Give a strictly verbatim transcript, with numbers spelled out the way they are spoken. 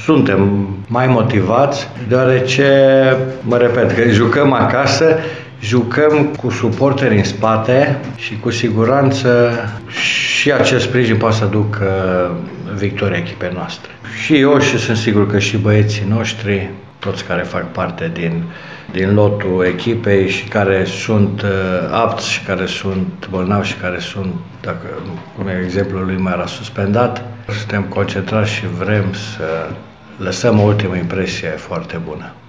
suntem mai motivați, deoarece, mă repet, că jucăm acasă, jucăm cu suporteri în spate și cu siguranță și acest sprijin poate să aducă victoria echipei noastre. Și eu și sunt sigur că și băieții noștri, toți care fac parte din, din lotul echipei și care sunt uh, apți și care sunt bolnavi și care sunt, dacă, cum e exemplul lui, mai era suspendat, suntem concentrați și vrem să lăsăm o ultimă impresie foarte bună.